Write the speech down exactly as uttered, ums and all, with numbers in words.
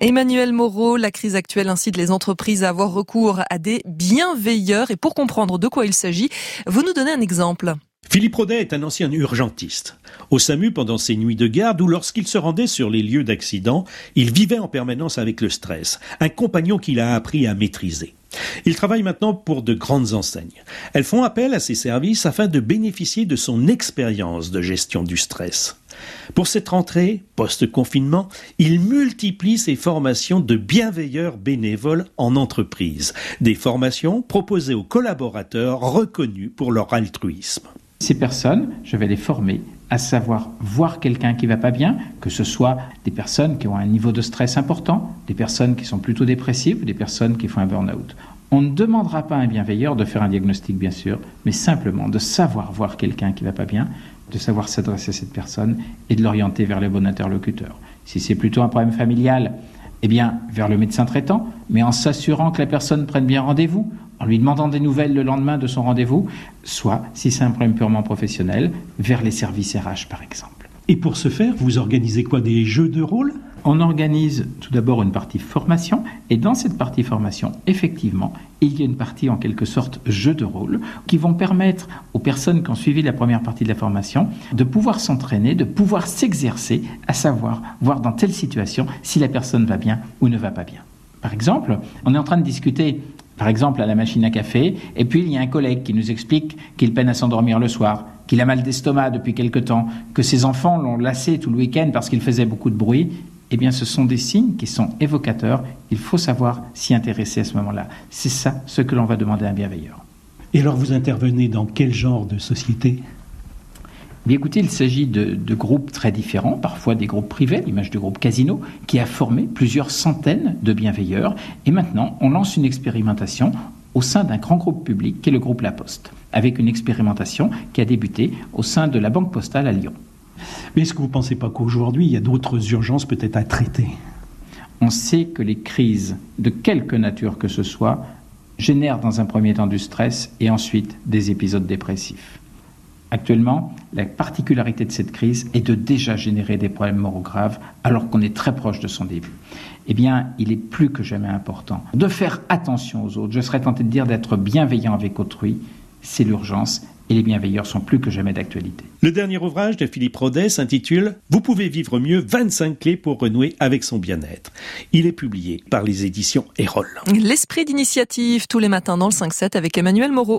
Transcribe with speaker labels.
Speaker 1: Emmanuel Moreau, la crise actuelle incite les entreprises à avoir recours à des bienveilleurs. Et pour comprendre de quoi il s'agit, vous nous donnez un exemple.
Speaker 2: Philippe Rodet est un ancien urgentiste. Au SAMU, pendant ses nuits de garde ou lorsqu'il se rendait sur les lieux d'accident, il vivait en permanence avec le stress, un compagnon qu'il a appris à maîtriser. Il travaille maintenant pour de grandes enseignes. Elles font appel à ses services afin de bénéficier de son expérience de gestion du stress. Pour cette rentrée, post-confinement, il multiplie ses formations de bienveilleurs bénévoles en entreprise. Des formations proposées aux collaborateurs reconnus pour leur altruisme.
Speaker 3: Ces personnes, je vais les former à savoir voir quelqu'un qui va pas bien, que ce soit des personnes qui ont un niveau de stress important, des personnes qui sont plutôt dépressives, des personnes qui font un burn-out. On ne demandera pas à un bienveilleur de faire un diagnostic, bien sûr, mais simplement de savoir voir quelqu'un qui va pas bien, de savoir s'adresser à cette personne et de l'orienter vers le bon interlocuteur. Si c'est plutôt un problème familial, eh bien, vers le médecin traitant, mais en s'assurant que la personne prenne bien rendez-vous, en lui demandant des nouvelles le lendemain de son rendez-vous, soit, si c'est un problème purement professionnel, vers les services R H par exemple.
Speaker 2: Et pour ce faire, vous organisez quoi, des jeux de rôle ?
Speaker 3: On organise tout d'abord une partie formation, et dans cette partie formation, effectivement, il y a une partie en quelque sorte jeu de rôle, qui vont permettre aux personnes qui ont suivi la première partie de la formation de pouvoir s'entraîner, de pouvoir s'exercer, à savoir voir dans telle situation si la personne va bien ou ne va pas bien. Par exemple, on est en train de discuter par exemple à la machine à café, et puis il y a un collègue qui nous explique qu'il peine à s'endormir le soir, qu'il a mal d'estomac depuis quelque temps, que ses enfants l'ont lassé tout le week-end parce qu'il faisait beaucoup de bruit. Eh bien, ce sont des signes qui sont évocateurs. Il faut savoir s'y intéresser à ce moment-là. C'est ça ce que l'on va demander à un bienveillant.
Speaker 2: Et alors, vous intervenez dans quel genre de société ?
Speaker 3: Bien écoutez, il s'agit de, de groupes très différents, parfois des groupes privés, l'image du groupe Casino, qui a formé plusieurs centaines de bienveilleurs. Et maintenant, on lance une expérimentation au sein d'un grand groupe public qui est le groupe La Poste, avec une expérimentation qui a débuté au sein de la Banque Postale à Lyon.
Speaker 2: Mais est-ce que vous ne pensez pas qu'aujourd'hui, il y a d'autres urgences peut-être à traiter ?
Speaker 3: On sait que les crises, de quelque nature que ce soit, génèrent dans un premier temps du stress et ensuite des épisodes dépressifs. Actuellement, la particularité de cette crise est de déjà générer des problèmes moraux graves alors qu'on est très proche de son début. Eh bien, il est plus que jamais important de faire attention aux autres. Je serais tenté de dire d'être bienveillant avec autrui. C'est l'urgence et les bienveilleurs sont plus que jamais d'actualité.
Speaker 2: Le dernier ouvrage de Philippe Rodet s'intitule « Vous pouvez vivre mieux, vingt-cinq clés pour renouer avec son bien-être ». Il est publié par les éditions Erol.
Speaker 1: L'esprit d'initiative tous les matins dans le cinq sept avec Emmanuel Moreau.